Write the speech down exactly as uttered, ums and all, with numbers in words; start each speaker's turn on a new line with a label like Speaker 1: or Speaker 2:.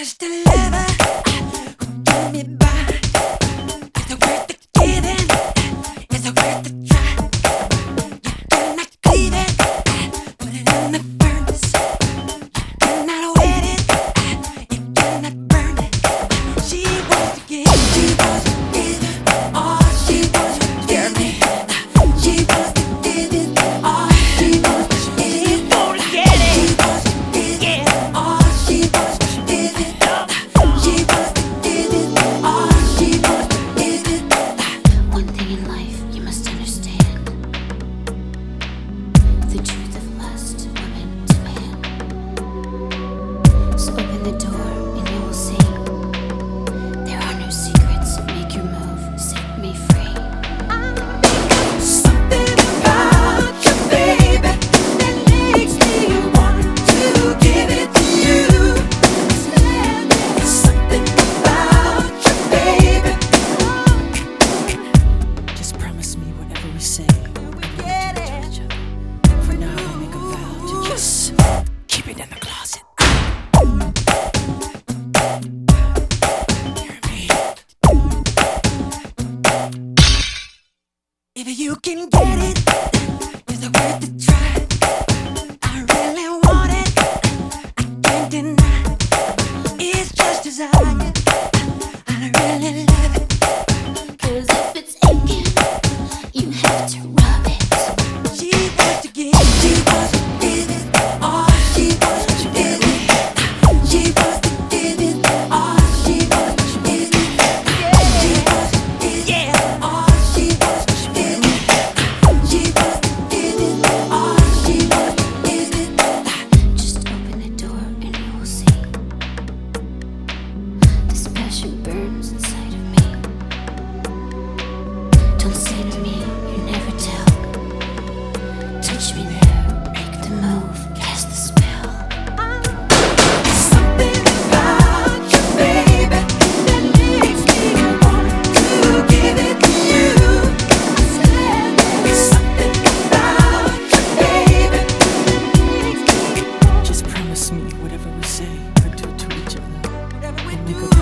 Speaker 1: just a lover who got me by. Is it worth the giving? Is it worth the try? You cannot cleave it, put it in the furnace. You cannot wet it, you cannot burn it. She wants to give, she wants to give it all. She wants to give me. She wants to give it all. She wants to give it. You won't get it. She wants to give it all. She wants to give it. She wants to give it all. She wants to give it.
Speaker 2: One thing in life you must understand: the truth of lust, woman to man. So open the door and you will see. There are no secrets. Make your move. Set me free.
Speaker 1: Something about you, baby, that makes me want to give it to you. Something about you, baby. Just promise me whatever we say, we'll get it. For now, I make a vow to just keep it in the closet. Hear me? If you can get it, is it worth the try? I really want it, I can't deny. It's just desire, I really love it.
Speaker 2: 'Cause if it's aching, you have to rub it.
Speaker 1: She wants to give, she wants to give it all. She wants to give it. She wants to give it all. She wants to give it. She wants to give it all. She wants to give it. She wants to give it all. She wants to give it.
Speaker 2: Just open the door and you will see. This passion burns inside of me. Don't say to me, you never tell. Touch me there, make the move, cast the spell.
Speaker 1: Something about you, baby, that makes me want to give it to you. Something about you, baby. Just promise me whatever we say or do to each other, we'll make a